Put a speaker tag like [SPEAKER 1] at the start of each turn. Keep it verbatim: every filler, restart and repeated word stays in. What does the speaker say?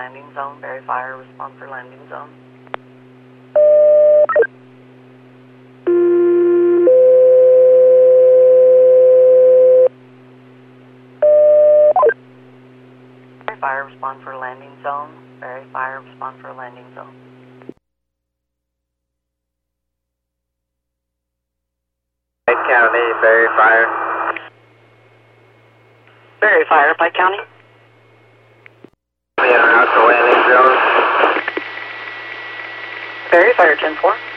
[SPEAKER 1] landing zone. Berry Fire, respond for landing zone. Berry Fire, respond for landing zone. Berry Fire, respond for landing zone.
[SPEAKER 2] Pike County, Berry Fire.
[SPEAKER 1] Berry Fire, Pike County.
[SPEAKER 2] Being around the landing zone.
[SPEAKER 1] Berry Fire, ten four.